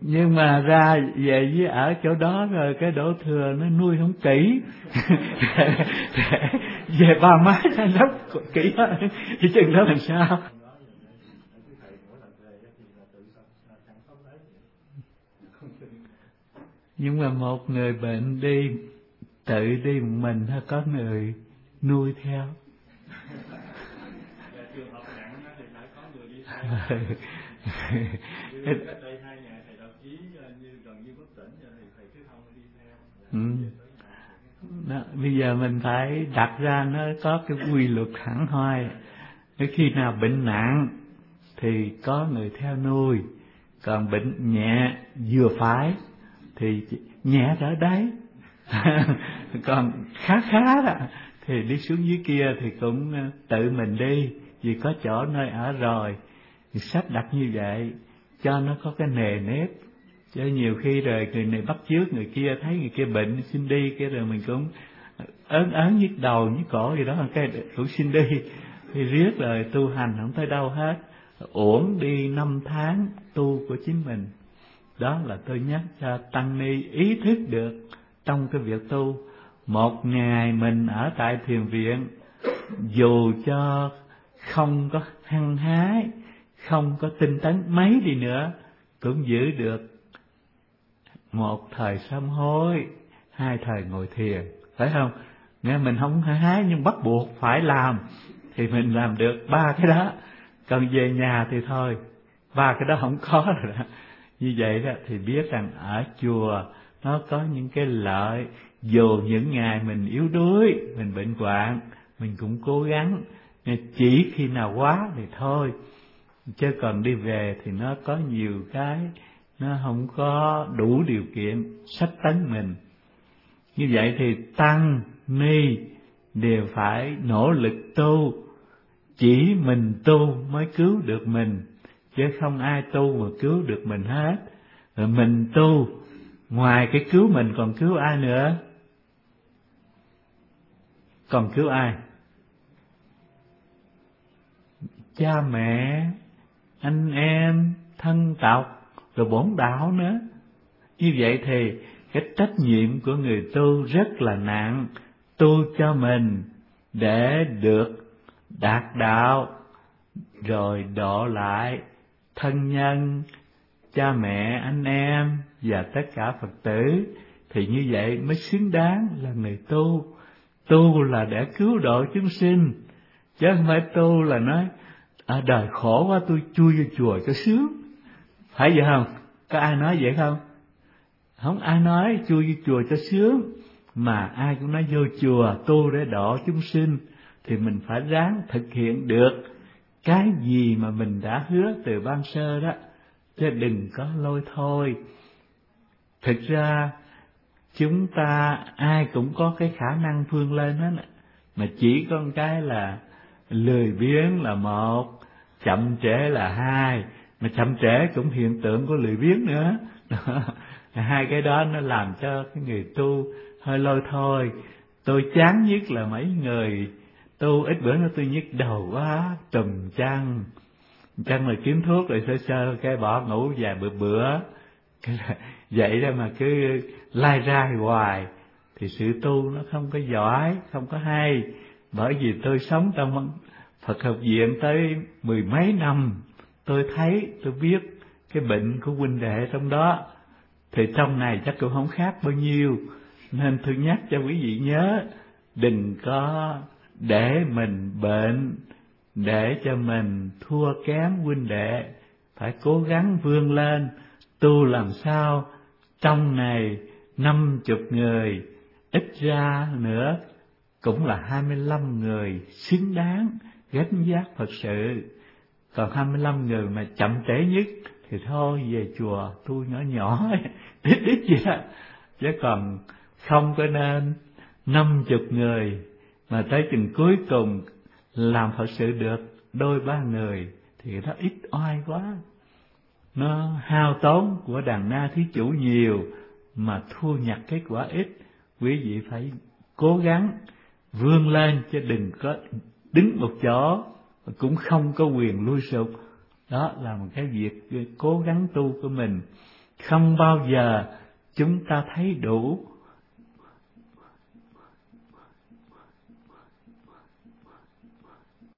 Nhưng mà ra về với ở chỗ đó rồi cái đổ thừa nó nuôi không kỹ. Về ba má chăm sóc kỹ thì chừng đó làm sao? Nhưng mà một người bệnh đi tự đi một mình hay có người nuôi theo? Trường hợp nặng thì phải có người đi theo. Như đây 2 ngày thầy đọc chí như gần như bất tỉnh rồi thì thầy cứ không đi theo. Đó, bây giờ mình phải đặt ra nó có cái quy luật hẳn hoi. Nếu khi nào bệnh nặng thì có người theo nuôi, còn bệnh nhẹ vừa phải thì nhẹ ở đấy. Còn khá đó thì đi xuống dưới kia thì cũng tự mình đi, vì có chỗ nơi ở rồi. Thì sắp đặt như vậy cho nó có cái nề nếp, chứ nhiều khi rồi người này bắt chước người kia, thấy người kia bệnh xin đi, cái rồi mình cũng ớn nhức đầu nhức cổ gì đó, cái cũng xin đi, thì riết rồi tu hành không tới đâu hết, uổng đi 5 tháng tu của chính mình. Đó là tôi nhắc cho tăng ni ý thức được trong cái việc tu. Một ngày mình ở tại thiền viện, dù cho không có hăng hái, không có tinh tấn mấy đi nữa, cũng giữ được một thời sám hối, 2 thời ngồi thiền, phải không? Nghe mình không hái nhưng bắt buộc phải làm thì mình làm được 3 cái đó. Còn về nhà thì thôi, 3 cái đó không có rồi đó. Như vậy đó thì biết rằng ở chùa nó có những cái lợi, dù những ngày mình yếu đuối, mình bệnh hoạn, mình cũng cố gắng, chỉ khi nào quá thì thôi. Chứ còn đi về thì nó có nhiều cái nó không có đủ điều kiện sách tấn mình. Như vậy thì tăng ni đều phải nỗ lực tu, chỉ mình tu mới cứu được mình, chứ không ai tu mà cứu được mình hết. Rồi mình tu, ngoài cái cứu mình còn cứu ai nữa? Còn cứu ai? Cha mẹ, anh em, thân tộc, rồi bổn đạo nữa. Như vậy thì cái trách nhiệm của người tu rất là nặng, tu cho mình để được đạt đạo, rồi độ lại thân nhân, cha mẹ, anh em và tất cả Phật tử. Thì như vậy mới xứng đáng là người tu. Tu là để cứu độ chúng sinh, chứ không phải tu là nói đời khổ quá tôi chui vô chùa cho sướng. Phải vậy không? Có ai nói vậy không? Không ai nói chui vô chùa cho sướng, mà ai cũng nói vô chùa tu để độ chúng sinh. Thì mình phải ráng thực hiện được cái gì mà mình đã hứa từ ban sơ đó, chứ đừng có lôi thôi. Thực ra chúng ta ai cũng có cái khả năng vươn lên hết, mà chỉ có một cái là lười biếng là một, chậm trễ là hai. Mà chậm trễ cũng hiện tượng của lười biếng nữa. Hai cái đó nó làm cho cái người tu hơi lôi thôi. Tôi chán nhất là mấy người tu ít bữa nữa tôi nhức đầu quá, trùm chăn là kiếm thuốc rồi sơ sơ cái bỏ ngủ vài bữa vậy đó, mà cứ lai ra hoài thì sự tu nó không có giỏi, không có hay. Bởi vì tôi sống trong Phật học viện tới 10 mấy năm, tôi thấy, tôi biết cái bệnh của huynh đệ trong đó, thì trong này chắc cũng không khác bao nhiêu. Nên tôi nhắc cho quý vị nhớ, đừng có để mình bệnh, để cho mình thua kém huynh đệ. Phải cố gắng vươn lên, tu làm sao trong này 50 người, ít ra nữa cũng là 25 người xứng đáng gánh vác Phật sự. Còn 25 người mà chậm trễ nhất thì thôi về chùa tu nhỏ nhỏ ít vậy đó. Chứ còn không có nên 50 người mà tới chừng cuối cùng làm Phật sự được 2-3 người thì nó ít oai quá. Nó hao tốn của đàn na thí chủ nhiều mà thu nhặt kết quả ít. Quý vị phải cố gắng vươn lên, chứ đừng có đứng một chỗ, cũng không có quyền lui sụp. Đó là một cái việc cố gắng tu của mình. không bao giờ chúng ta thấy đủ